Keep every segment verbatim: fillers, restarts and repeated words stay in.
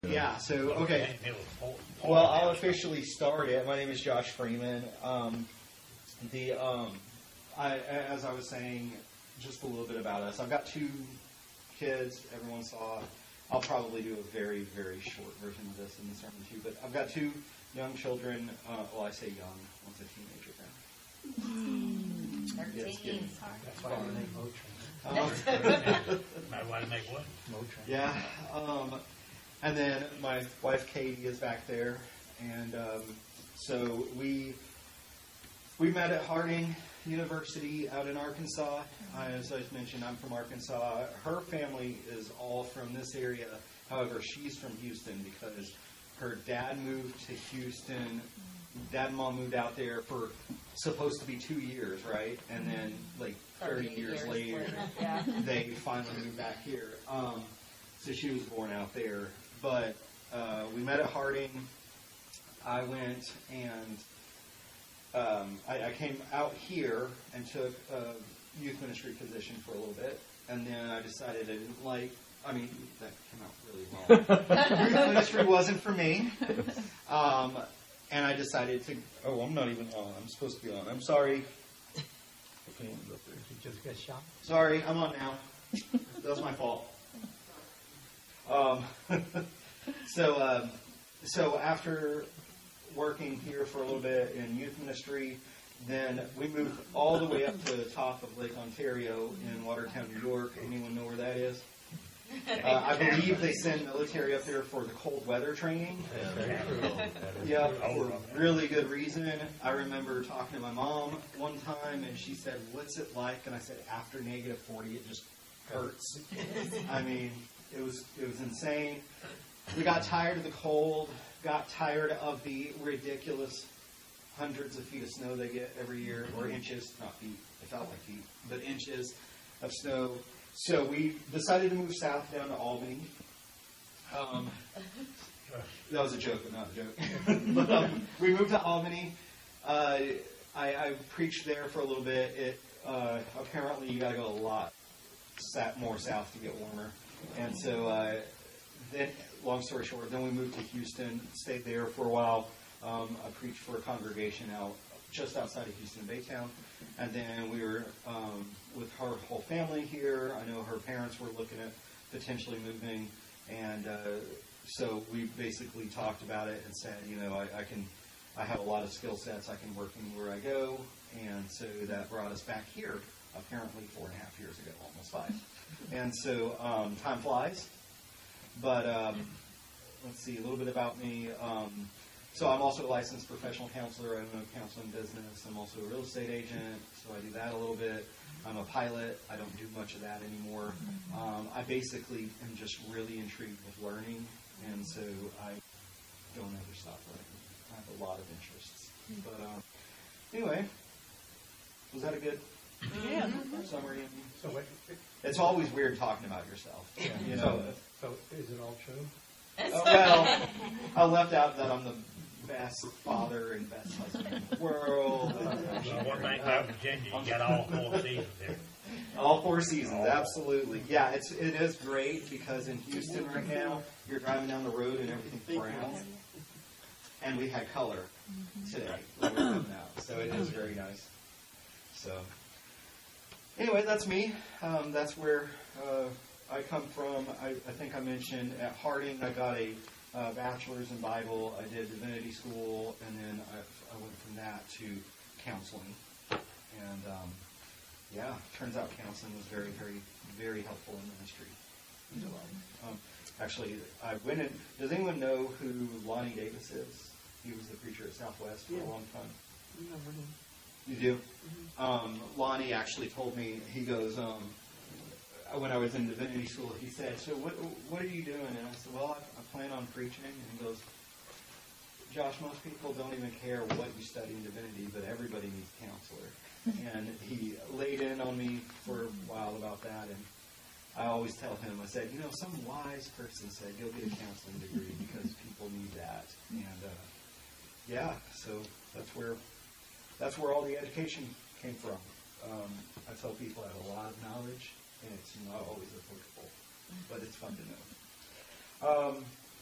Yeah, so, okay. Well, I'll officially start it. My name is Josh Freeman. Um, the um, I, as I was saying, just a little bit about us. I've got two kids. Everyone saw. I'll probably do a very, very short version of this in the sermon too. But I've got two young children. Uh, well, I say young. One's a teenager now. thirteen. That's why I make Motrin. Might want to make what? Motrin. Yeah. Um, and then my wife Katie is back there, and um, so we we met at Harding University out in Arkansas. Uh, as I mentioned, I'm from Arkansas. Her family is all from this area. However, she's from Houston because her dad moved to Houston. Dad and mom moved out there for supposed to be two years, right? And then, like thirty years, years later, later. Yeah. They finally moved back here. Um, so she was born out there. But uh, we met at Harding. I went and um, I, I came out here and took a youth ministry position for a little bit. And then I decided I didn't like, I mean, that came out really wrong. Youth ministry wasn't for me. Um, and I decided to, oh, I'm not even on. I'm supposed to be on. I'm sorry. Did you just get shot? Sorry, I'm on now. That was my fault. Um, so, um, so after working here for a little bit in youth ministry, then we moved all the way up to the top of Lake Ontario in Watertown, New York. Anyone know where that is? Uh, I believe they send military up there for the cold weather training. Yeah, for really good reason. I remember talking to my mom one time, and she said, "What's it like?" And I said, "After negative forty, it just hurts." I mean, it was it was insane. We got tired of the cold. Got tired of the ridiculous hundreds of feet of snow they get every year, or inches, not feet. It felt like feet, but inches of snow. So we decided to move south down to Albany. Um, that was a joke, but not a joke. but, um, we moved to Albany. Uh, I, I preached there for a little bit. It uh, apparently you got to go a lot sat more south to get warmer, and so uh, then, long story short, then we moved to Houston. Stayed there for a while. Um, I preached for a congregation out just outside of Houston, Baytown. And then we were um, with her whole family here. I know her parents were looking at potentially moving. And uh, so we basically talked about it and said, you know, I, I can, I have a lot of skill sets. I can work anywhere I go. And so that brought us back here, apparently four and a half years ago, almost five. And so um, time flies. But um, let's see, a little bit about me. Um, So I'm also a licensed professional counselor. I own a counseling business. I'm also a real estate agent, so I do that a little bit. I'm a pilot. I don't do much of that anymore. Um, I basically am just really intrigued with learning, and so I don't ever stop learning. I have a lot of interests. But um, anyway, was that a good Yeah. summary? So what? It's always weird talking about yourself. Yeah. You know. So, so is it all true? Uh, well, I left out that I'm the best father and best husband in the world. Well, one thing about Virginia, you got all four seasons there. All four seasons, absolutely. Yeah, it's it is great because in Houston right now, you're driving down the road and everything's brown, and we had color today when we were coming out, so it is very nice. So, anyway, that's me. Um, that's where uh, I come from. I, I think I mentioned at Harding, I got a uh, bachelor's in Bible. I did divinity school, and then I, I went from that to counseling. And um, yeah, turns out counseling was very, very, very helpful in ministry. Um, actually, I went in. Does anyone know who Lonnie Davis is? He was the preacher at Southwest for Yeah. a long time. You do? Mm-hmm. Um, Lonnie actually told me, he goes, um, when I was in divinity school, he said, so what what are you doing? And I said, well, I, I plan on preaching. And he goes, Josh, most people don't even care what you study in divinity, but everybody needs a counselor. And he laid in on me for a while about that. And I always tell him, I said, you know, some wise person said, go get a counseling degree because people need that. And uh, yeah, so that's where that's where all the education came from. Um, I tell people I have a lot of knowledge, and it's not always applicable, but it's fun to know. Um,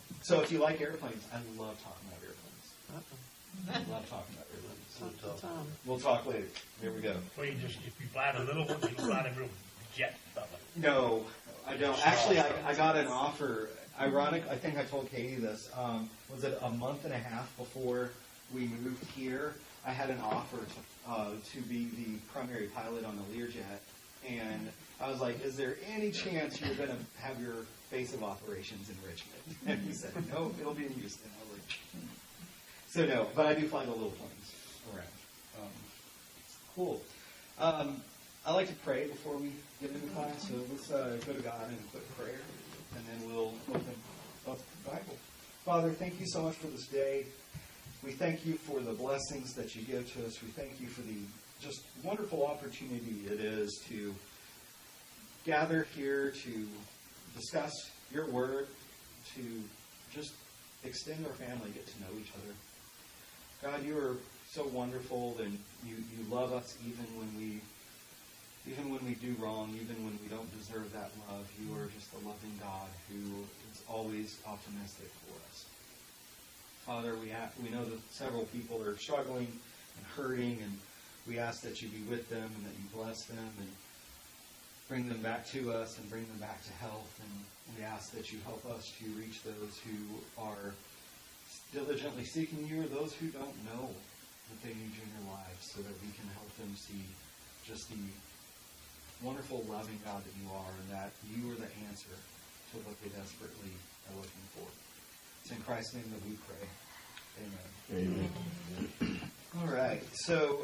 So if you like airplanes, I love talking about airplanes. I love talking about airplanes. We'll talk later. Here we go. Well, you just, if you fly the little ones, you can fly them real jet stuff. No, I don't. Actually, I, I got an offer. Ironic, I think I told Katie this. Um, was it a month and a half before we moved here? I had an offer to uh, to be the primary pilot on the Learjet, and I was like, "Is there any chance you're going to have your base of operations in Richmond?" And he said, "No, it'll be in Houston." I was like, hmm. "So no, but I do fly the little planes around." Um, cool. Um, I like to pray before we get into class, so let's uh, go to God in a quick prayer, and then we'll open up the Bible. Father, thank you so much for this day. We thank you for the blessings that you give to us. We thank you for the just wonderful opportunity it is to gather here to discuss your word, to just extend our family, get to know each other. God, you are so wonderful, and you, you love us even when we even when we do wrong, even when we don't deserve that love. You are just a loving God who is always optimistic for us. Father, we have, we know that several people are struggling and hurting, and we ask that you be with them and that you bless them and bring them back to us and bring them back to health. And we ask that you help us to reach those who are diligently seeking you or those who don't know that they need you in their lives, so that we can help them see just the wonderful, loving God that you are, and that you are the answer to what they desperately are looking for. It's in Christ's name that we pray. Amen. Amen. All right. So,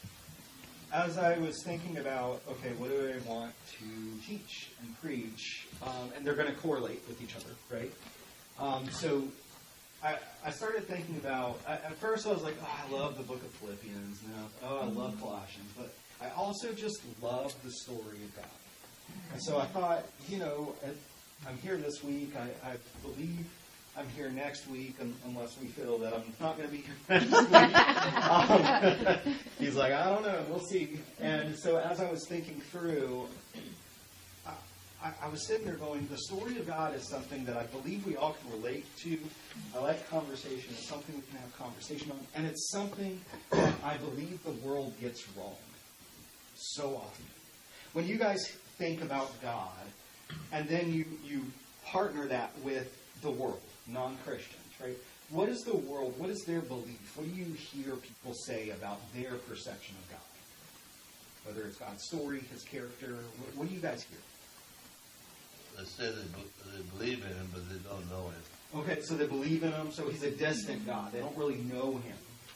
as I was thinking about, okay, what do I want to teach and preach? Um, and they're going to correlate with each other, right? Um, so, I, I started thinking about, I, at first I was like, oh, I love the book of Philippians. And I, oh, I love Colossians. But I also just love the story of God. And so I thought, you know, I'm here this week. I, I believe I'm here next week, unless we feel that I'm not going to be here next week. um, he's like, I don't know. We'll see. And so as I was thinking through, I, I, I was sitting there going, the story of God is something that I believe we all can relate to. I like conversation. It's something we can have conversation on. And it's something that I believe the world gets wrong so often. When you guys think about God, and then you, you partner that with the world, non-Christians, right? What is the world, what is their belief? What do you hear people say about their perception of God? Whether it's God's story, his character, what, what do you guys hear? They say they, they believe in him, but they don't know him. Okay, so they believe in him, so he's a distant God. They don't really know him.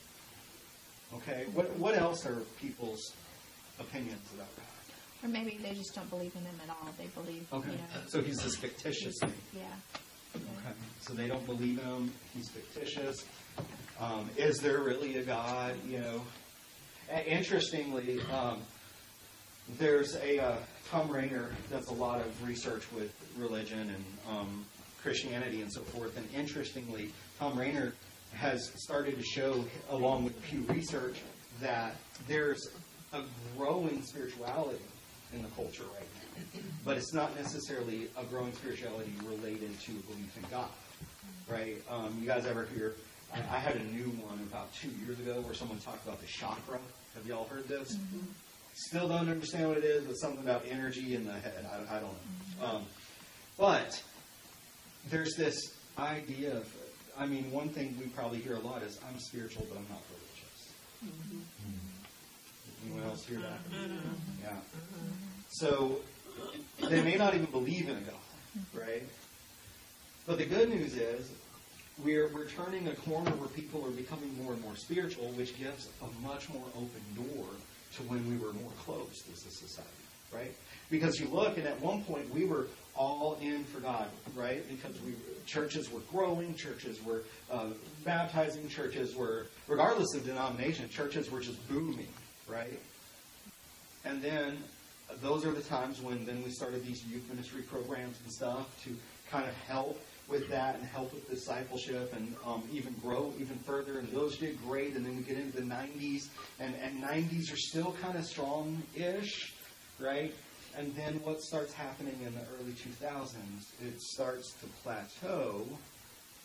Okay, what what else are people's opinions about God? Or maybe they just don't believe in him at all. They believe, okay. you know. So he's this fictitious thing. Yeah. Okay. So they don't believe in him. He's fictitious. Um, is there really a God? You know. A- interestingly, um, there's a uh, Tom Rainer does a lot of research with religion and um, Christianity and so forth. And interestingly, Tom Rainer has started to show, along with Pew Research, that there's a growing spirituality in the culture right now. But it's not necessarily a growing spirituality related to belief in God, right? Um, you guys ever hear, I, I had a new one about two years ago where someone talked about the chakra. Have you all heard this? Mm-hmm. Still don't understand what it is, but something about energy in the head. I, I don't know. Um, but there's this idea of, I mean, one thing we probably hear a lot is, I'm spiritual, but I'm not religious. Mm-hmm. Anyone else hear that? Yeah. So they may not even believe in a God, right? But the good news is we're we're turning a corner where people are becoming more and more spiritual, which gives a much more open door to when we were more closed as a society, right? Because you look, and at one point we were all in for God, right? Because we churches were growing, churches were uh, baptizing, churches were, regardless of denomination, churches were just booming, right? And then those are the times when then we started these youth ministry programs and stuff to kind of help with that and help with discipleship and um, even grow even further. And those did great. And then we get into the nineties, and, and nineties are still kind of strong-ish, right? And then what starts happening in the early two thousands, it starts to plateau,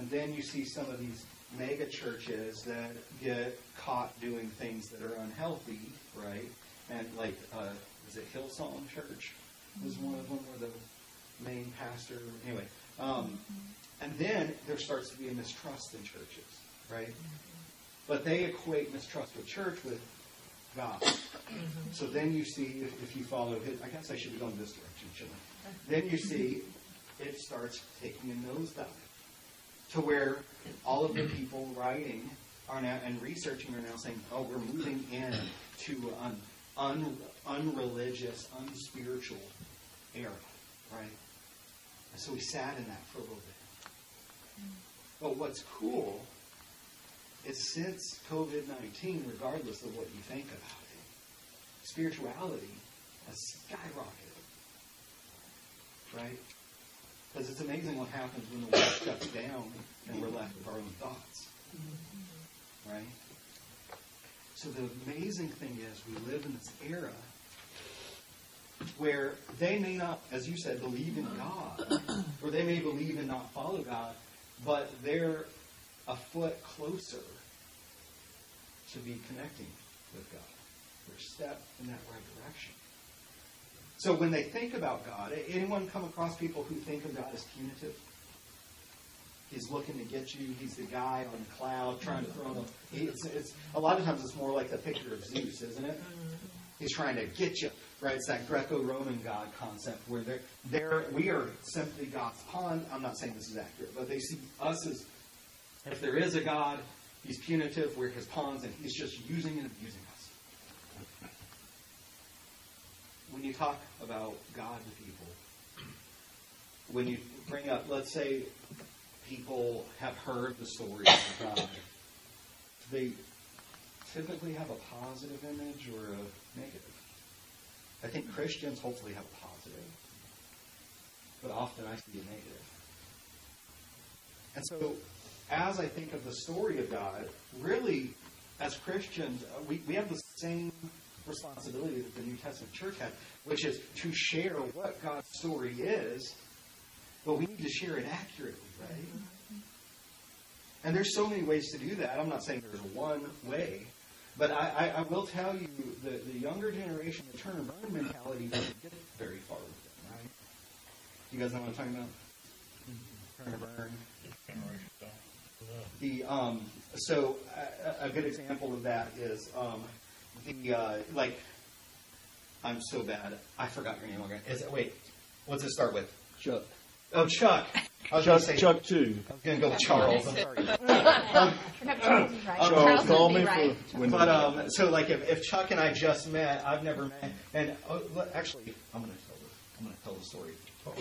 then you see some of these mega churches that get caught doing things that are unhealthy, right? And like, uh, is it Hillsong Church was one of them, where the main pastor, anyway. Um, and then there starts to be a mistrust in churches, right? But they equate mistrust with church with God. So then you see, if, if you follow his, I guess I should be going this direction, shouldn't I? Then you see it starts taking a nosedive to where all of the people writing are now and researching are now saying, oh, we're moving in to an un, unreligious, unspiritual era, right? And so we sat in that for a little bit. But what's cool is since COVID nineteen, regardless of what you think about it, spirituality has skyrocketed, right? Because it's amazing what happens when the world shuts down and we're left with our own thoughts, right? So the amazing thing is we live in this era where they may not, as you said, believe in God, or they may believe and not follow God, but they're a foot closer to be connecting with God. They're a step in that right direction. So when they think about God, anyone come across people who think of God as punitive? He's looking to get you. He's the guy on the cloud trying to throw them. It's, it's, a lot of times it's more like the picture of Zeus, isn't it? He's trying to get you. Right? It's that Greco-Roman God concept where they're, they're, we are simply God's pawn. I'm not saying this is accurate, but they see us as, if there is a God, he's punitive, we're his pawns, and he's just using and abusing us. When you talk about God to people, when you bring up, let's say, people have heard the stories of God, they typically have a positive image or a negative. I think Christians hopefully have a positive, but often I see a negative. And so, as I think of the story of God, really, as Christians, we, we have the same responsibility that the New Testament church had, which is to share what God's story is, but we need to share it accurately, right? And there's so many ways to do that. I'm not saying there's one way, but I, I, I will tell you, the, the younger generation, the turn and burn mentality doesn't get very far with it, right? You guys know what I'm talking about? Turn and burn. The um, so a, a good example of that is um, the uh, like. I'm so bad. I forgot your name again. Is it, wait, what's it start with? Chuck. Oh, Chuck. I was Chuck, going to say Chuck two. I was going to go with Charles. I'm sorry. No, Charles is right. Charles, Charles call would be me right. for when But um, so like if, if Chuck and I just met, I've never met, and oh, look, actually, I'm going to tell this. I'm going to tell the story.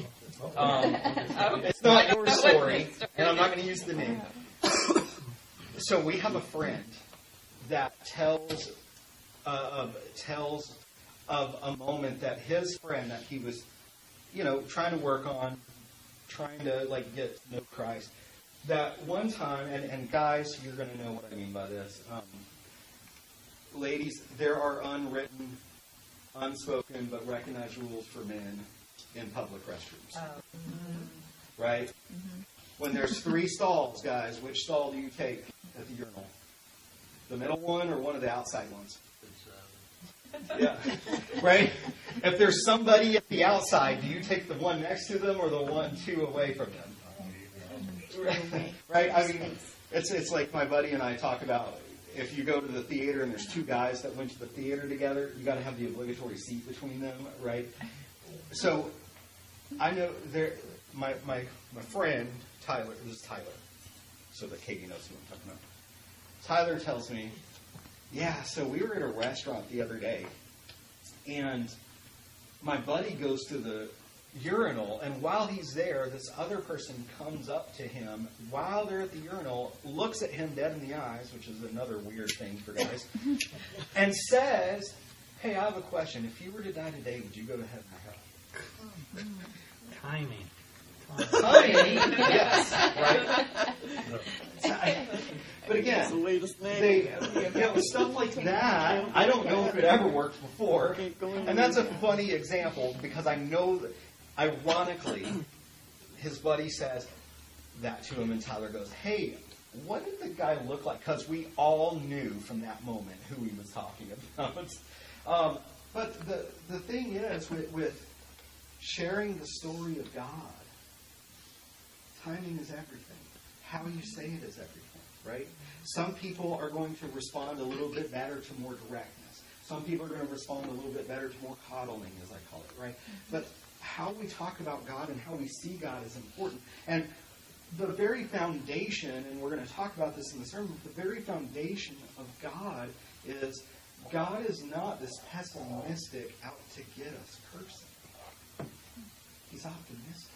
Um, it's not your story, and I'm not going to use the name. So we have a friend that tells uh, of tells of a moment that his friend that he was, you know, trying to work on, trying to like get to know Christ. That one time, and, and guys, you're going to know what I mean by this. Um, ladies, there are unwritten, unspoken, but recognized rules for men in public restrooms. Oh. Mm-hmm. Right? Mm-hmm. When there's three stalls, guys, which stall do you take at the urinal? The middle one or one of the outside ones? Yeah. Right? If there's somebody at the outside, do you take the one next to them or the one two away from them? Right? I mean, it's it's like my buddy and I talk about, if you go to the theater and there's two guys that went to the theater together, you got to have the obligatory seat between them, right? So I know there my my my friend Tyler, this is Tyler, so that Katie knows who I'm talking about. Tyler tells me, yeah, so we were at a restaurant the other day, and my buddy goes to the urinal, and while he's there, this other person comes up to him while they're at the urinal, looks at him dead in the eyes, which is another weird thing for guys, and says, hey, I have a question. If you were to die today, would you go to heaven or hell? Timing. Timing, yes, right? But again, they, you know, stuff like that, I don't know if it ever worked before. And that's a funny example because I know that, ironically, his buddy says, that to him, and Tyler goes, hey, what did the guy look like? Because we all knew from that moment who he was talking about. um, but the, the thing is, with, with sharing the story of God, timing is everything. How you say it is everything, right? Some people are going to respond a little bit better to more directness. Some people are going to respond a little bit better to more coddling, as I call it, right? But how we talk about God and how we see God is important. And the very foundation, and we're going to talk about this in the sermon, the very foundation of God is God is not this pessimistic out to get us person. He's optimistic.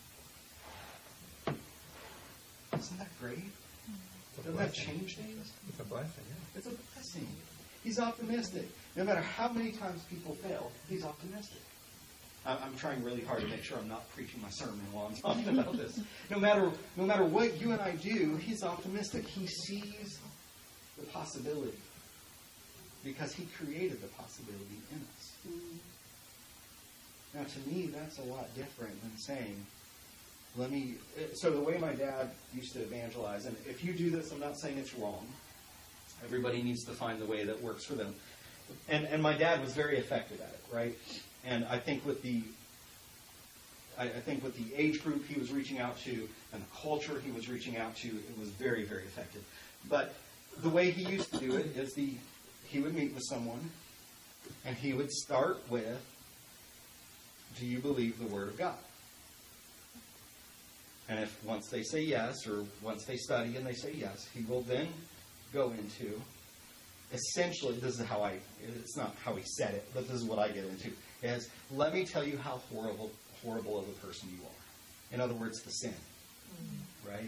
Isn't that great? Doesn't that change things? It's a blessing, yeah. It's a blessing. He's optimistic. No matter how many times people fail, he's optimistic. I- I'm trying really hard to make sure I'm not preaching my sermon while I'm talking about this. No matter, no matter what you and I do, he's optimistic. He sees the possibility because he created the possibility in us. Now, to me, that's a lot different than saying, let me... So the way my dad used to evangelize, and if you do this, I'm not saying it's wrong. Everybody needs to find the way that works for them. And and my dad was very effective at it, right? And I think with the I, I think with the age group he was reaching out to and the culture he was reaching out to, it was very, very effective. But the way he used to do it is the he would meet with someone and he would start with, do you believe the Word of God? And if once they say yes, or once they study and they say yes, he will then go into, essentially, this is how I, it's not how he said it, but this is what I get into, is let me tell you how horrible, horrible of a person you are. In other words, the sin. Mm-hmm. Right?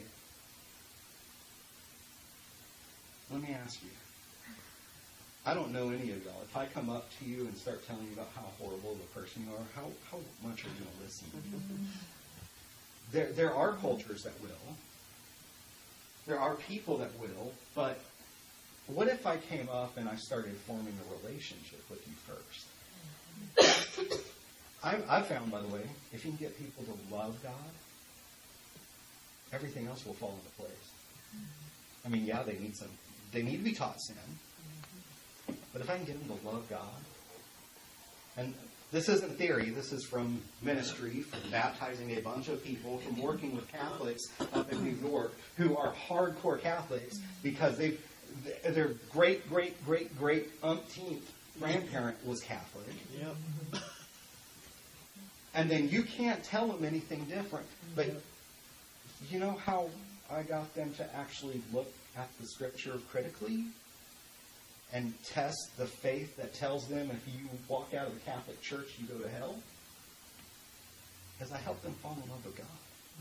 Let me ask you. I don't know any of y'all. If I come up to you and start telling you about how horrible of a person you are, how, how much are you going to listen? Mm-hmm. There, there are cultures that will. There are people that will, but what if I came up and I started forming a relationship with you first? I, I found, by the way, if you can get people to love God, everything else will fall into place. I mean, yeah, they need some. They need to be taught sin, but if I can get them to love God, and this isn't theory. This is from ministry, from baptizing a bunch of people, from working with Catholics up in New York who are hardcore Catholics because they've their great, great, great, great umpteenth grandparent was Catholic. Yep. And then you can't tell them anything different. But you know how I got them to actually look at the Scripture critically and test the faith that tells them if you walk out of the Catholic Church, you go to hell? Because I helped them fall in love with God.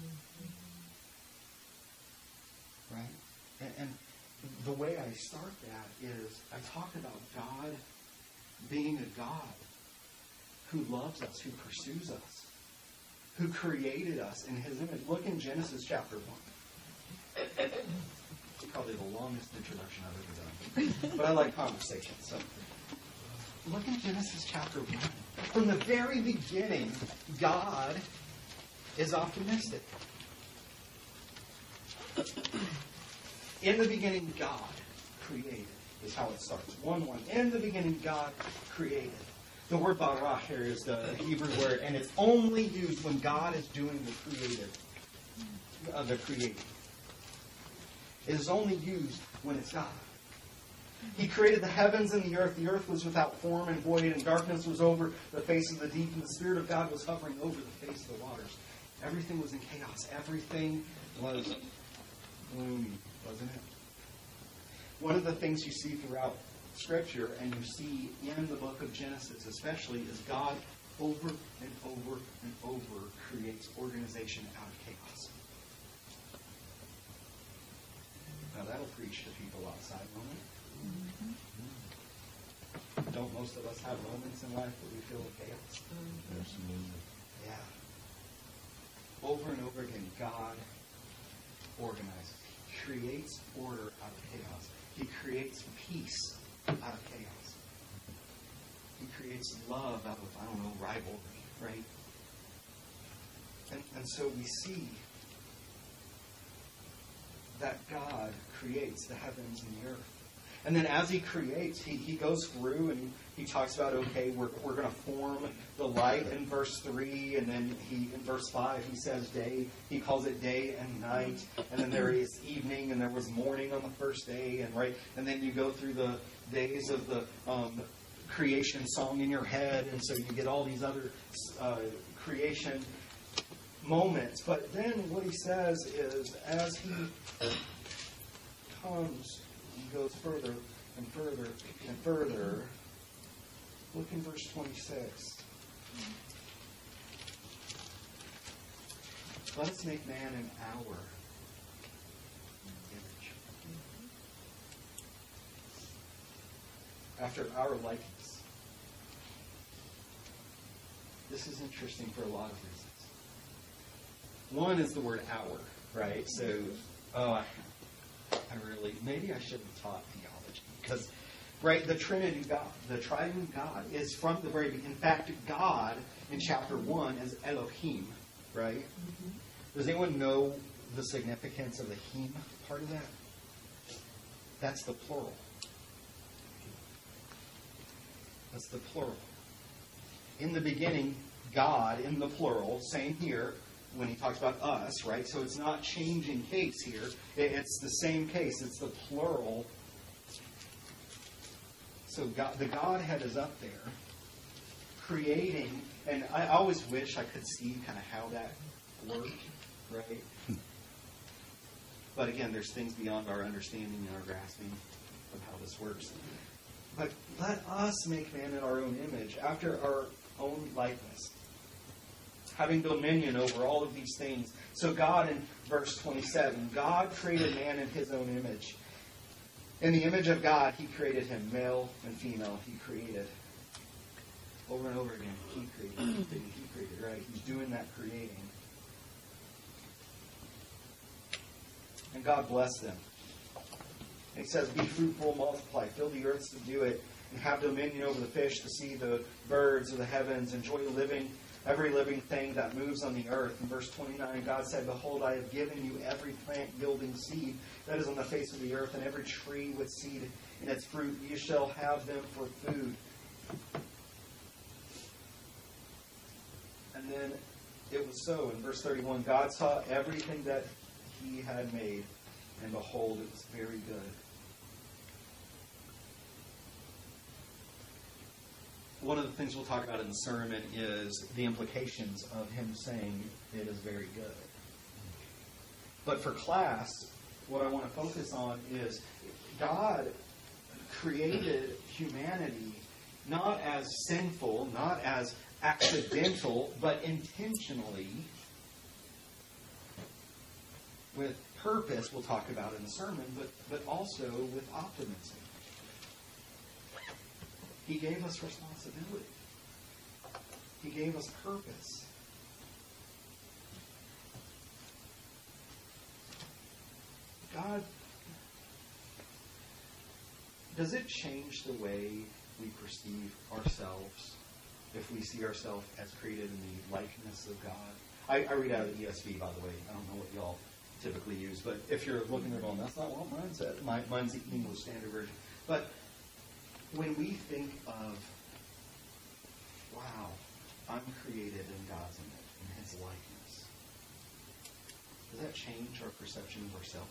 Right? And, and the way I start that is I talk about God being a God who loves us, who pursues us, who created us in His image. Look in Genesis chapter one. It's probably the longest introduction I've ever done. But I like conversation. So look in Genesis chapter one. From the very beginning, God is optimistic. In the beginning, God created, is how it starts. one one. In the beginning, God created. The word barach here is the Hebrew word, and it's only used when God is doing the creative, uh, the creating. It is only used when it's God. He created the heavens and the earth. The earth was without form and void, and darkness was over the face of the deep, and the Spirit of God was hovering over the face of the waters. Everything was in chaos. Everything was gloomy, wasn't it? One of the things you see throughout Scripture, and you see in the book of Genesis especially, is God over and over and over creates organization out of chaos. Now that'll preach to people outside, won't it? Mm-hmm. Don't most of us have moments in life where we feel chaos? Absolutely. Yeah. Over and over again, God organizes. He creates order out of chaos. He creates peace out of chaos. He creates love out of, I don't know, rivalry, right? And, and so we see that God creates the heavens and the earth. And then as he creates, he, he goes through and he talks about, okay, we're, we're going to form the light in verse three. And then he in verse five, he says day. He calls it day and night. And then there is evening and there was morning on the first day. And right, and then you go through the days of the um, creation song in your head. And so you get all these other uh, creation moments. But then what he says is, as he comes, he goes further and further and further. Look in verse twenty-six. Let us make man in our image, after our likeness. This is interesting for a lot of reasons. One is the word our, right? So, oh, I, I really, maybe I should have taught theology. Because, right, the Trinity God, the triune God, is from the very beginning. In fact, God, in chapter one, is Elohim, right? Mm-hmm. Does anyone know the significance of the him part of that? That's the plural. That's the plural. In the beginning, God, in the plural, same here, when he talks about us, right? So it's not changing case here. It's the same case. It's the plural. So God, the Godhead is up there, creating, and I always wish I could see kind of how that worked, right? But again, there's things beyond our understanding and our grasping of how this works. But let us make man in our own image, after our own likeness, having dominion over all of these things. So God, in verse twenty-seven, God created man in his own image. In the image of God, he created him, male and female, he created. Over and over again, he created. He created, right? He's doing that creating. And God blessed them. And he says, be fruitful, multiply, fill the earth, subdue it, and have dominion over the fish, the sea, the birds of the heavens. Enjoy living, every living thing that moves on the earth. In verse twenty-nine, God said, behold, I have given you every plant yielding seed that is on the face of the earth, and every tree with seed in its fruit. You shall have them for food. And then it was so. In verse thirty-one, God saw everything that he had made, and behold, it was very good. One of the things we'll talk about in the sermon is the implications of him saying it is very good. But for class, what I want to focus on is God created humanity not as sinful, not as accidental, but intentionally, with purpose, we'll talk about in the sermon, but, but also with optimism. He gave us responsibility. He gave us purpose. God, does it change the way we perceive ourselves if we see ourselves as created in the likeness of God? I, I read out of the E S V, by the way. I don't know what y'all typically use, but if you're looking at it going, that's not what mine said. My, mine's the English Standard Version. But when we think of, wow, I'm created in God's image, in his likeness, does that change our perception of ourselves?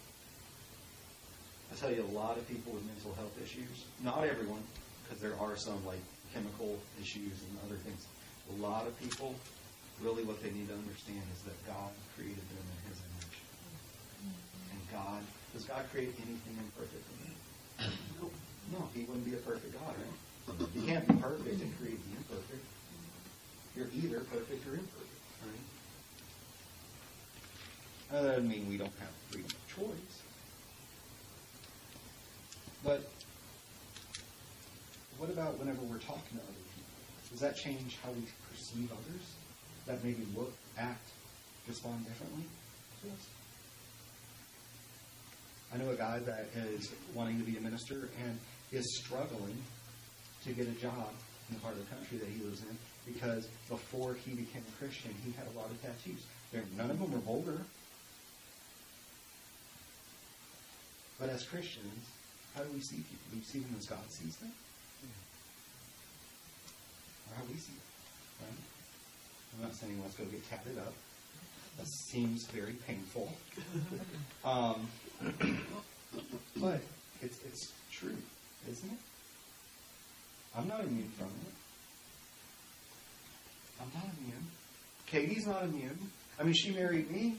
I tell you, a lot of people with mental health issues, not everyone, because there are some like chemical issues and other things. A lot of people, really what they need to understand is that God created them in his image. And God, does God create anything imperfectly? No. No, he wouldn't be a perfect God, right? You can't be perfect and create the imperfect. You're either perfect or imperfect, right? That doesn't mean we don't have freedom of choice. But what about whenever we're talking to other people? Does that change how we perceive others? That maybe look, act, respond differently to us? I know a guy that is wanting to be a minister and is struggling to get a job in the part of the country that he lives in because before he became a Christian, he had a lot of tattoos. There, none of them were vulgar. But as Christians, how do we see people? Do we see them as God sees them? Or how we see them, right? I'm not saying let's go get tatted up. That seems very painful. Um, but it's, it's true, isn't it? I'm not immune from it. I'm not immune. Katie's not immune. I mean, she married me.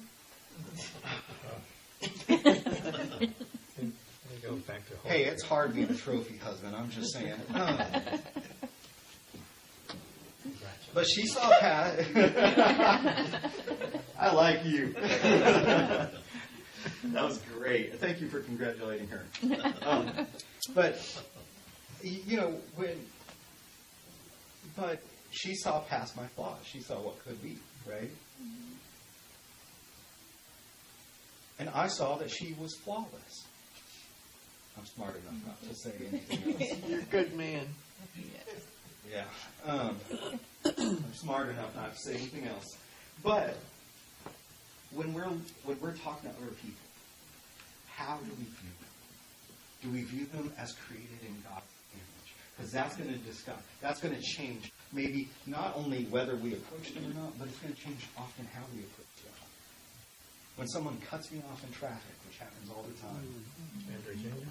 It goes back to Hey, it's hard being a trophy husband. I'm just saying. Um, but she saw Pat. I like you. That was great. Thank you for congratulating her. Um, but, you know, when, but she saw past my flaws. She saw what could be, right? And I saw that she was flawless. I'm smart enough not to say anything else. You're a good man. Yeah. Um, I'm smart enough not to say anything else. But when we're when we're talking to other people, how do we view them? Do we view them as created in God's image? Because that's going to discuss. That's going to change maybe not only whether we approach them or not, but it's going to change often how we approach them. When someone cuts me off in traffic, which happens all the time. In Virginia?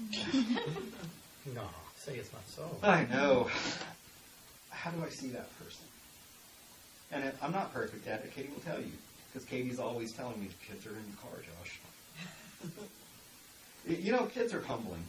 No, say it's not so. I know. How do I see that person? And it, I'm not perfect at it. Katie will tell you. Because Katie's always telling me, kids are in the car, Josh. You know, kids are humbling.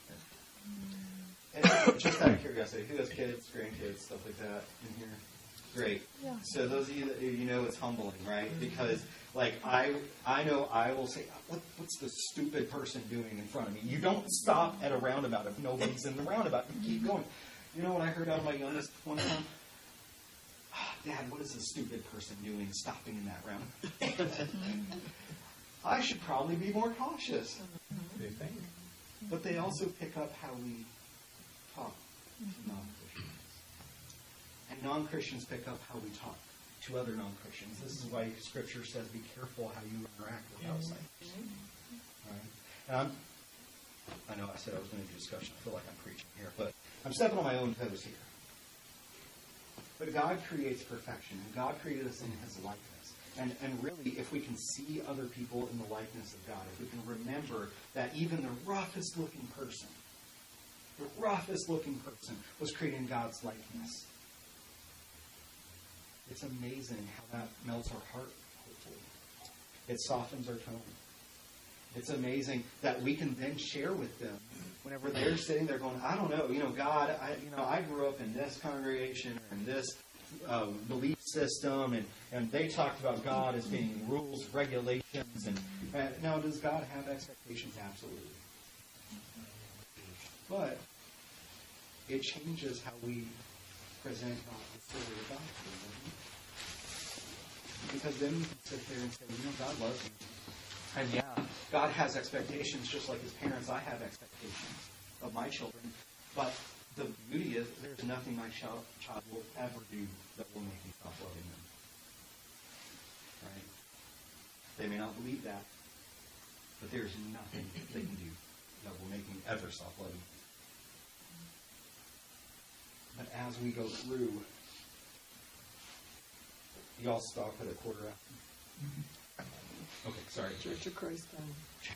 And just out of curiosity, who has kids, grandkids, stuff like that in here? Great. Yeah. So those of you that you know it's humbling, right? Because, like, I I know I will say, what, what's the stupid person doing in front of me? You don't stop at a roundabout if nobody's in the roundabout. You keep going. You know what I heard out of my youngest one time? Oh, Dad, what is the stupid person doing stopping in that roundabout? I should probably be more cautious. Do you think? But they also pick up how we talk to non-Christians. And non-Christians pick up how we talk to other non-Christians. This is why Scripture says be careful how you interact with outsiders. All right? And I'm, I know I said I was going to do discussion. I feel like I'm preaching here. But I'm stepping on my own toes here. But God creates perfection. And God created us in His likeness. And, and really, if we can see other people in the likeness of God, if we can remember that even the roughest looking person, the roughest looking person was created in God's likeness. It's amazing how that melts our heart, hopefully. It softens our tone. It's amazing that we can then share with them whenever they're sitting there going, I don't know, you know, God, I, you know, I grew up in this congregation or in this uh, belief system, and, and they talked about God as being rules, regulations, and uh, now does God have expectations? Absolutely. But it changes how we present God, the story of God to them. Because then we can sit there and say, you know, God loves me. And yeah, God has expectations just like His parents. I have expectations of my children. But the beauty is there's nothing my child, child will ever do that will make me stop loving them. Right? They may not believe that, but there's nothing they can do that will make me ever stop loving them. But as we go through, y'all stop at a quarter after. Okay, sorry. Church of Christ time.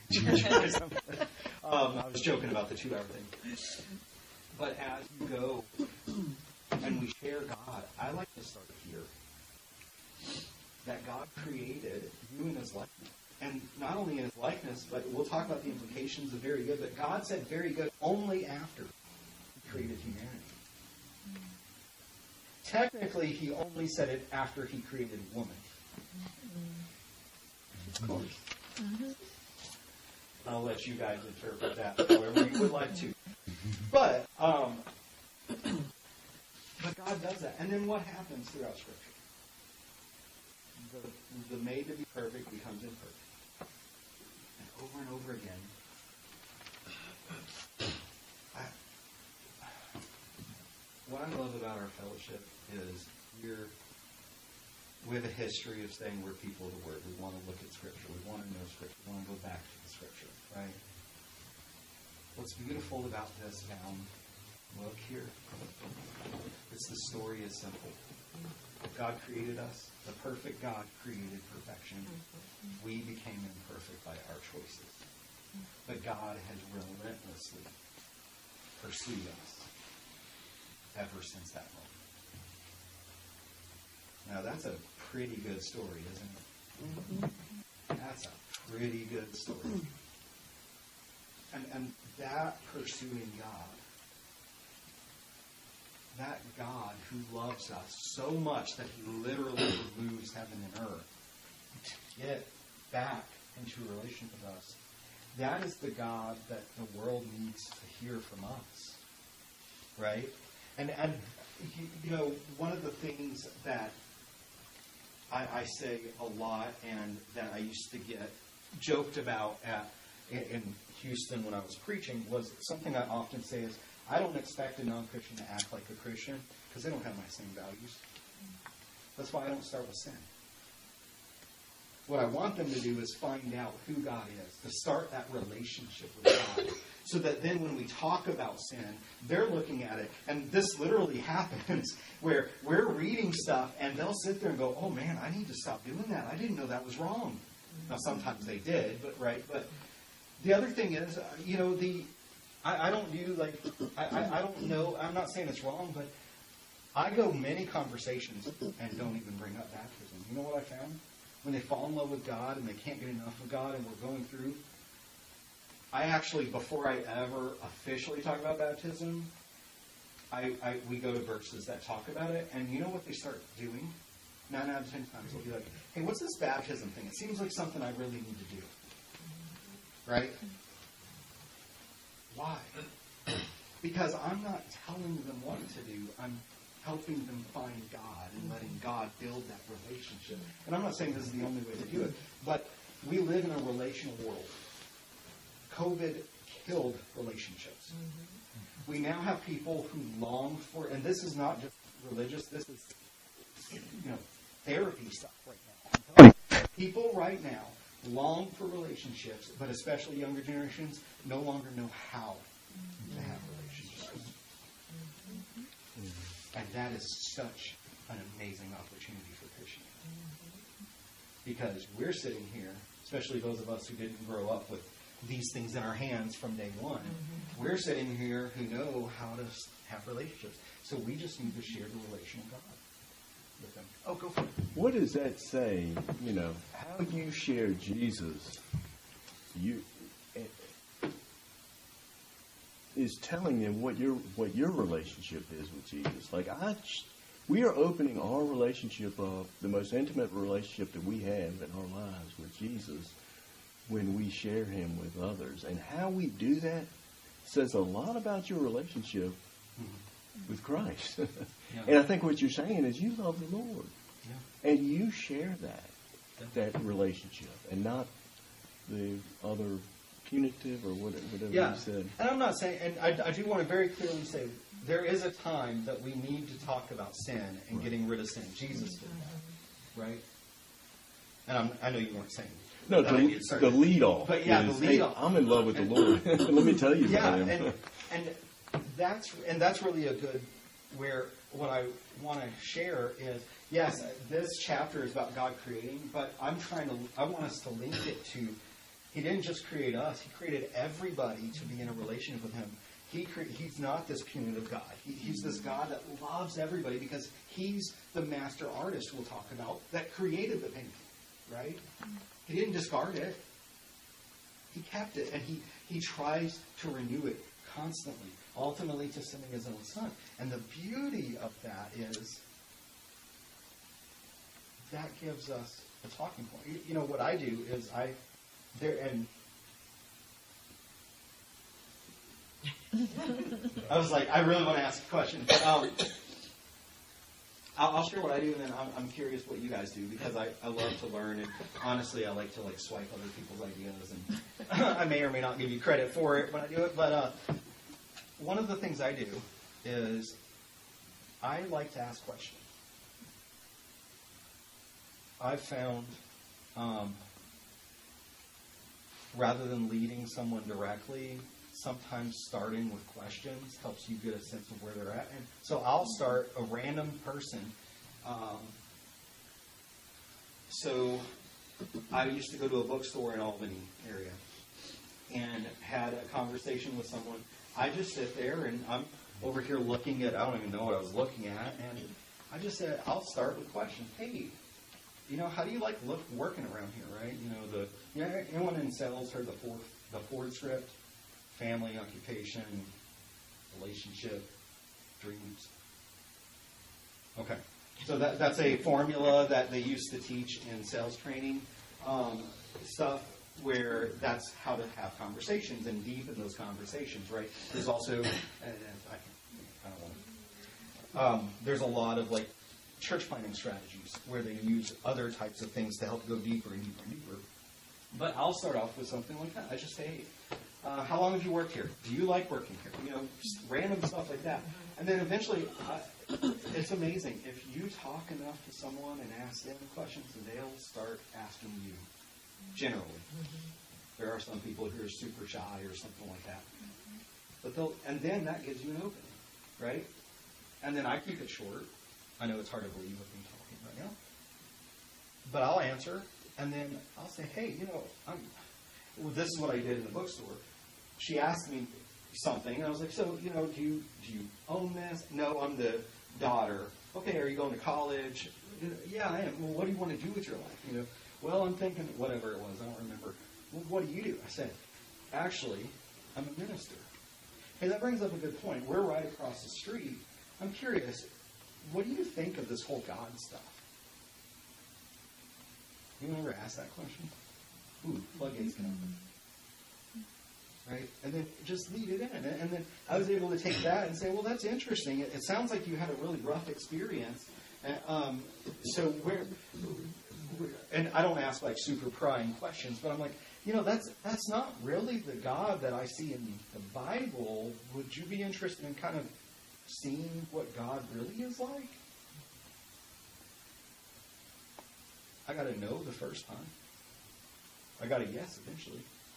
um, I was joking about the two-hour thing. But as you go and we share God, I like to start here. That God created you in His likeness. And not only in His likeness, but we'll talk about the implications of very good, but God said very good only after He created humanity. Technically, He only said it after He created woman. Of course. I'll let you guys interpret that however you would like to. But, um, but God does that. And then what happens throughout Scripture? The, the made to be perfect becomes imperfect. And over and over again, I, what I love about our fellowship is we're we have a history of saying we're people of the Word. We want to look at Scripture. We want to know Scripture. We want to go back to the Scripture, right? what's beautiful about this down, look here. It's the story is simple. God created us. The perfect God created perfection. We became imperfect by our choices. But God has relentlessly pursued us ever since that moment. Now that's a pretty good story, isn't it? That's a pretty good story. And, and that pursuing God, that God who loves us so much that he literally removes heaven and earth to get back into a relation with us, that is the God that the world needs to hear from us. Right? And, and you, you know, one of the things that I, I say a lot and that I used to get joked about at in, in Houston when I was preaching was something I often say is, I don't expect a non-Christian to act like a Christian because they don't have my same values. That's why I don't start with sin. What I want them to do is find out who God is, to start that relationship with God. So that then when we talk about sin, they're looking at it, and this literally happens, where we're reading stuff, and they'll sit there and go, oh man, I need to stop doing that. I didn't know that was wrong. Now sometimes they did, but right. But the other thing is, you know, the I, I don't do like, I, I, I don't know, I'm not saying it's wrong, but I go many conversations and don't even bring up baptism. You know what I found? When they fall in love with God and they can't get enough of God and we're going through, I actually, before I ever officially talk about baptism, I, I we go to verses that talk about it, and you know what they start doing? Nine out of ten times they'll be like, hey, what's this baptism thing? It seems like something I really need to do. Right? Why? Because I'm not telling them what to do. I'm helping them find God and letting God build that relationship. And I'm not saying this is the only way to do it, but we live in a relational world. COVID killed relationships. Mm-hmm. We now have people who long for, and this is not just religious, this is, you know, therapy stuff right now. People right now long for relationships, but especially younger generations no longer know how to have relationships. And that is such an amazing opportunity for Christianity. Because we're sitting here, especially those of us who didn't grow up with these things in our hands from day one, mm-hmm. we're sitting here who know how to have relationships. So we just need to share the relational God with them. Oh, go for it. What does that say, you know, how you share Jesus, you is telling them what your what your relationship is with Jesus. Like I, we are opening our relationship up, the most intimate relationship that we have in our lives with Jesus, when we share him with others. And how we do that says a lot about your relationship mm-hmm. with Christ. Yeah. And I think what you're saying is you love the Lord. Yeah. And you share that, yeah. that relationship, and not the other punitive or whatever yeah. you said. And I'm not saying, and I, I do want to very clearly say, there is a time that we need to talk about sin and right. getting rid of sin. Jesus did that. Right? And I'm, I know you weren't saying No, the, the lead-off. But yeah, is, the lead-off. Hey, I'm in love with the Lord. Let me tell you yeah, about him. and, and that's and that's really a good, where what I want to share is, yes, this chapter is about God creating, but I'm trying to, I want us to link it to, he didn't just create us, he created everybody to be in a relationship with him. He cre- He's not this punitive God. He, he's this God that loves everybody because he's the master artist we'll talk about that created the painting, right? He didn't discard it. He kept it, and he, he tries to renew it constantly, ultimately to sending his own son. And the beauty of that is that gives us a talking point. You, you know, what I do is I, there, and I was like, I really want to ask a question. But, um, I'll, I'll share what I do, and then I'm, I'm curious what you guys do, because I, I love to learn, and honestly, I like to like swipe other people's ideas, and I may or may not give you credit for it when I do it, but uh, one of the things I do is I like to ask questions. I've found, um, rather than leading someone directly, sometimes starting with questions helps you get a sense of where they're at. And so I'll start a random person. Um, so I used to go to a bookstore in Albany area and had a conversation with someone. I just sit there and I'm over here looking at, I don't even know what I was looking at, and I just said, I'll start with questions. Hey, you know, how do you like look working around here, right? You know, the you know, anyone in sales heard the Ford, the Ford script? Family, occupation, relationship, dreams. Okay. So that, that's a formula that they used to teach in sales training um, stuff, where that's how to have conversations and deepen those conversations, right? There's also, and, and I, I don't want to, um, there's a lot of like church planning strategies where they use other types of things to help go deeper and deeper and deeper. But I'll start off with something like that. I just say, hey, uh, how long have you worked here? Do you like working here? You know, just random stuff like that. And then eventually, uh, it's amazing. If you talk enough to someone and ask them questions, they'll start asking you. Generally, there are some people who are super shy or something like that. But they'll, and then that gives you an opening, right? And then I keep it short. I know it's hard to believe with me talking right now, but I'll answer, and then I'll say, "Hey, you know, I'm, well, this is what I did in the bookstore." She asked me something, and I was like, "So, you know, do you do you own this?" "No, I'm the daughter." "Okay, are you going to college?" "Yeah, I am." "Well, what do you want to do with your life?" You know. "Well, I'm thinking," whatever it was, I don't remember. "Well, what do you do?" I said, "Actually, I'm a minister." Hey, that brings up a good point. We're right across the street. I'm curious, what do you think of this whole God stuff? You ever ask that question? Ooh, floodgates can open. Right? And then just lead it in. And then I was able to take that and say, well, that's interesting. It, it sounds like you had a really rough experience. And, um, so where... And I don't ask like super prying questions, but I'm like, you know, that's that's not really the God that I see in the Bible. Would you be interested in kind of seeing what God really is like? I got a no the first time. I got a yes eventually.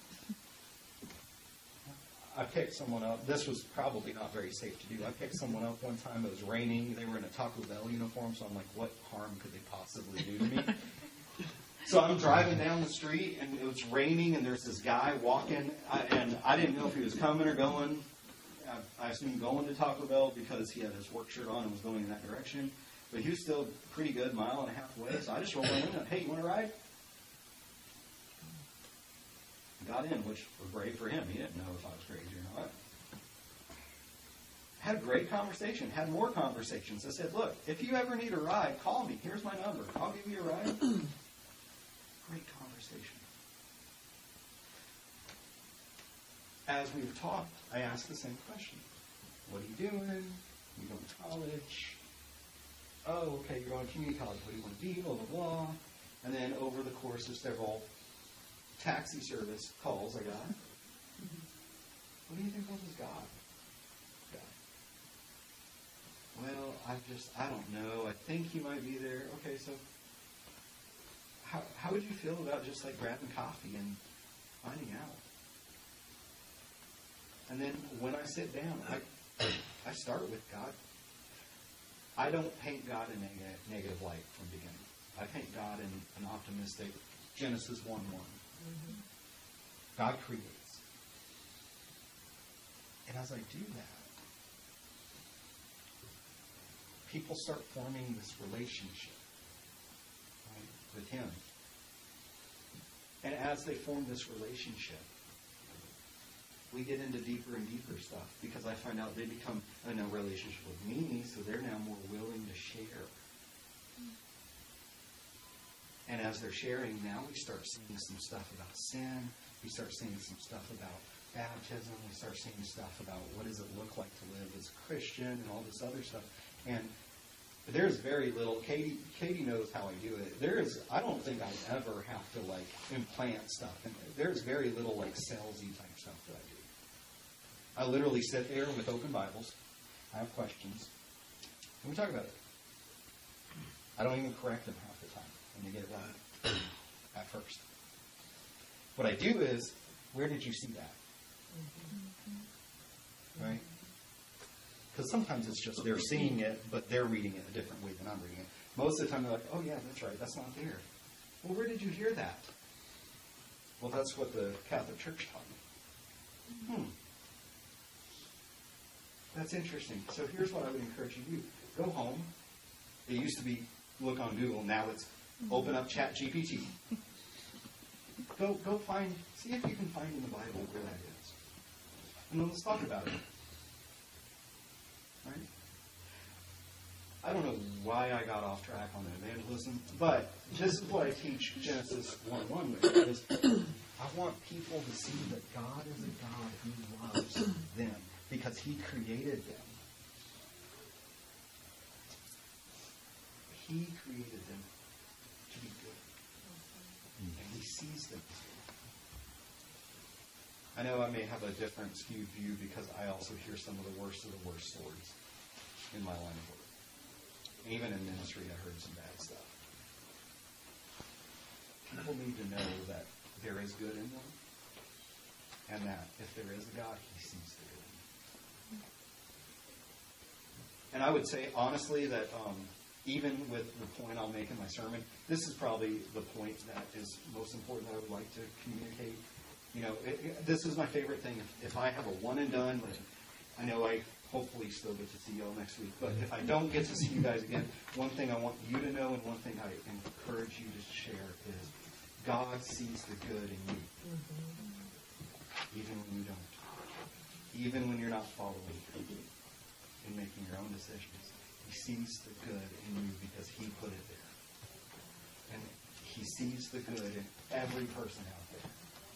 I picked someone up. This was probably not very safe to do. I picked someone up one time. It was raining. They were in a Taco Bell uniform, so I'm like, what harm could they possibly do to me? So I'm driving down the street, and it was raining, and there's this guy walking, I, and I didn't know if he was coming or going. I, I assumed going to Taco Bell because he had his work shirt on and was going in that direction. But he was still pretty good, mile and a half away, so I just rolled in and, hey, you want to ride? Got in, which was great for him. He didn't know if I was crazy or not. Had a great conversation, had more conversations. I said, look, if you ever need a ride, call me. Here's my number. I'll give you a ride. Great conversation. As we were talking, I asked the same question. What are you doing? You going to college? Oh, okay, you're going to community college. What do you want to be? Blah, blah, blah. And then over the course of several taxi service calls I got, what do you think of this God? God. Well, I just, I don't know. I think he might be there. Okay, so how how would you feel about just like grabbing coffee and finding out? And then when I sit down, I I start with God. I don't paint God in a negative light from the beginning. I paint God in an optimistic Genesis one one. Mm-hmm. God creates. And as I do that, people start forming this relationship, right, with Him. And as they form this relationship, we get into deeper and deeper stuff because I find out they become in a relationship with me, so they're now more willing to share. And as they're sharing, now we start seeing some stuff about sin. We start seeing some stuff about baptism. We start seeing stuff about what does it look like to live as a Christian and all this other stuff. And there's very little. Katie, Katie knows how I do it. There is. I don't think I ever have to like implant stuff. And there's very little like salesy type stuff that I do. I literally sit there with open Bibles. I have questions, and we talk about it. I don't even correct them half the time when they get it wrong at first. What I do is, where did you see that? Right? Because sometimes it's just they're seeing it, but they're reading it a different way than I'm reading it. Most of the time they're like, oh yeah, that's right, that's not there. Well, where did you hear that? Well, that's what the Catholic Church taught me. Hmm. That's interesting. So here's what I would encourage you to do. Go home. It used to be look on Google. Now it's open up Chat G P T. Go go find, see if you can find in the Bible where that is. And then let's talk about it. Right? I don't know why I got off track on evangelism, but this is what I teach Genesis one one with, is I want people to see that God is a God who loves them because He created them. He created them to be good. And He sees them. I know I may have a different skewed view because I also hear some of the worst of the worst stories in my line of work. Even in ministry, I heard some bad stuff. People need to know that there is good in them, and that if there is a God, He sees the good in them. And I would say, honestly, that um, even with the point I'll make in my sermon, this is probably the point that is most important that I would like to communicate. You know, it, it, this is my favorite thing. If, if I have a one and done, like, I know I hopefully still get to see y'all next week, but if I don't get to see you guys again, one thing I want you to know and one thing I encourage you to share is God sees the good in you. Mm-hmm. Even when you don't. Even when you're not following Him and making your own decisions. He sees the good in you because He put it there. And He sees the good in every person out there.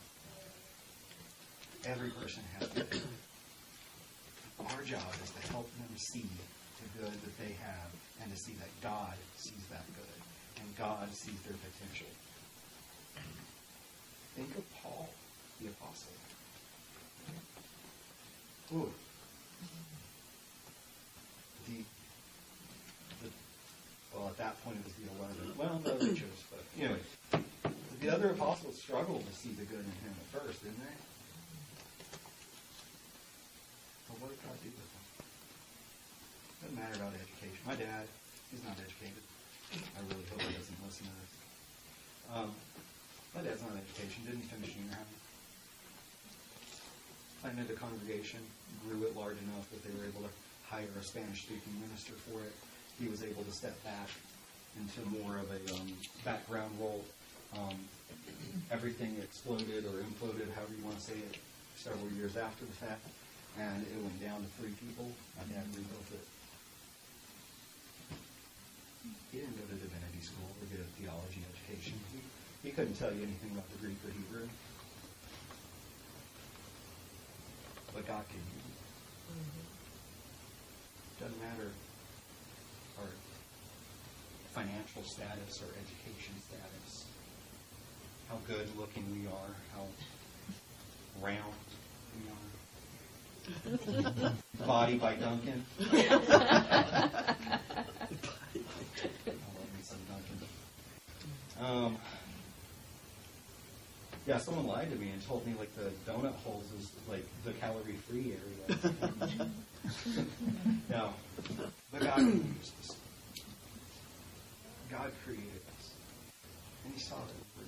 Every person has it. Our job is to help them see the good that they have and to see that God sees that good and God sees their potential. Think of Paul, the apostle. Ooh. The, the, well, at that point it was the eleven. Well, no, they chose, but anyway. The other apostles struggled to see the good in him at first, didn't they? But what did God do with them? Doesn't matter about education. My dad, he's not educated. I really hope he doesn't listen to this. Um, my dad's not education. Didn't finish junior high. Planted a congregation, grew it large enough that they were able to hire a Spanish-speaking minister for it. He was able to step back into more of a um, background role. Um, everything exploded or imploded, however you want to say it, several years after the fact. And it went down to three people. My dad rebuilt it. He didn't go to divinity school or get a theology education. He, he couldn't tell you anything about the Greek or Hebrew. But God can use it. Doesn't matter our financial status or education status, how good looking we are, how round we are. Body by Duncan. I love me some Duncan. Um, yeah, someone lied to me and told me like the donut holes is like the calorie-free area. No, but God used us. God created us, and He saw that we were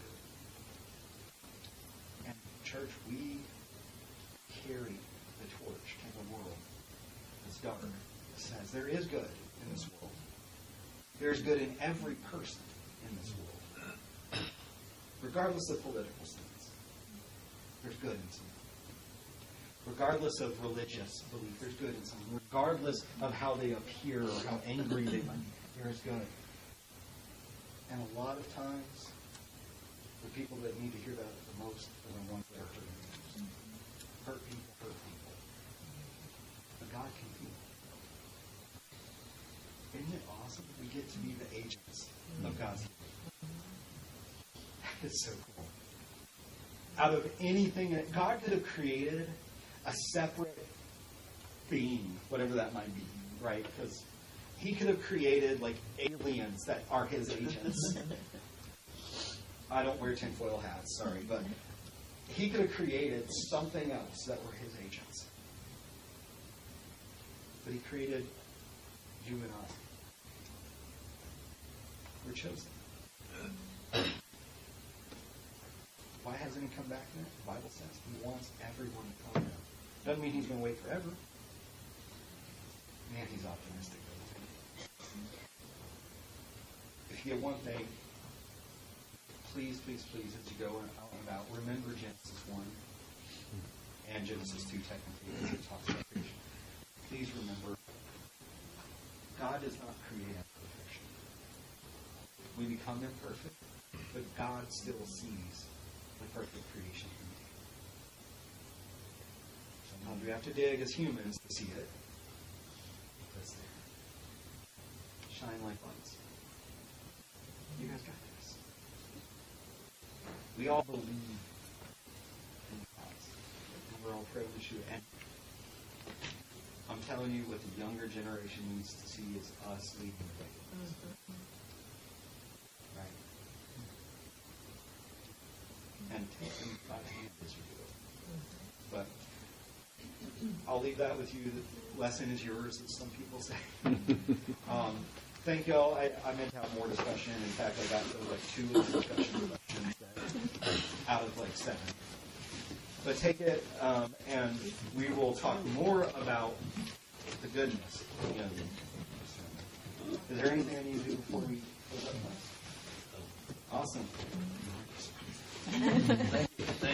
good. And church, we carry the torch to the world that's dark. It says there is good in this world. There is good in every person in this world, regardless of political stance. There's good in someone. Regardless of religious belief, there's good in someone. Regardless of how they appear or how angry they might be, there is good. And a lot of times, the people that need to hear that the most are the ones that are hurting the most. Hurt people, hurt people. But God can heal. Isn't it awesome? We get to be the agents of God's healing. That is so cool. Out of anything that God could have created a separate being, whatever that might be, right? Because He could have created like aliens that are His agents. I don't wear tinfoil hats, sorry, but he could have created something else that were his agents. But he created you and I. We're chosen. Why hasn't he come back yet? The Bible says he wants everyone to come now. Doesn't mean he's going to wait forever. Man, he's optimistic, doesn't he? If you get one thing, please, please, please, as you go out and about, remember Genesis one and Genesis two technically, as it talks about creation. Please remember, God does not create out of perfection. We become imperfect, but God still sees the perfect creation in you. Sometimes we have to dig as humans to see it. It's there. Shine like lights. You guys got this. We all believe in God. And we're all prone to shoot. And I'm telling you, what the younger generation needs to see is us leading the way. Right? And take them by the hand as you do it. But I'll leave that with you. The lesson is yours, as some people say. um, thank y'all. I, I meant to have more discussion. In fact, I got to like two of the discussion questions out of like seven. But take it, um, and we will talk more about the goodness. You know. Is there anything I need to do before we close up? Awesome.